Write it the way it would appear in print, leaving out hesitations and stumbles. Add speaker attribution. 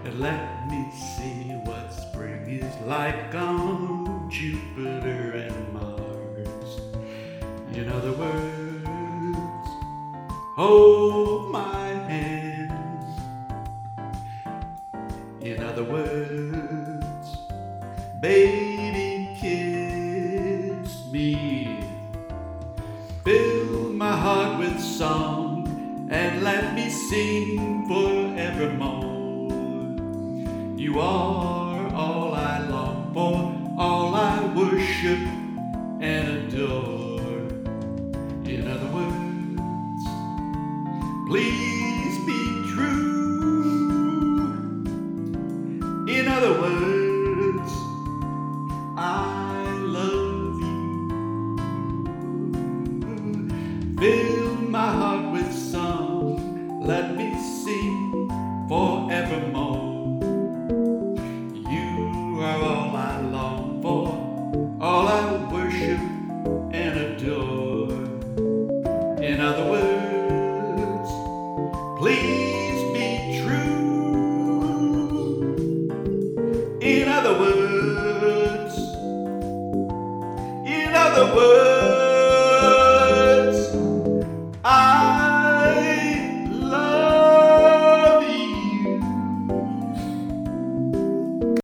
Speaker 1: And let me see what spring is like on Jupiter and Mars. In other words, hold my hand. In other words, baby, kiss me. Fill my heart with song and let me sing forevermore. You are all I long for, all I worship and adore. In other words, please be true. In other words, I love you. Fill my heart with song, let me sing forevermore. You are all I long for, all I worship and adore. In other words, please be true. In other words,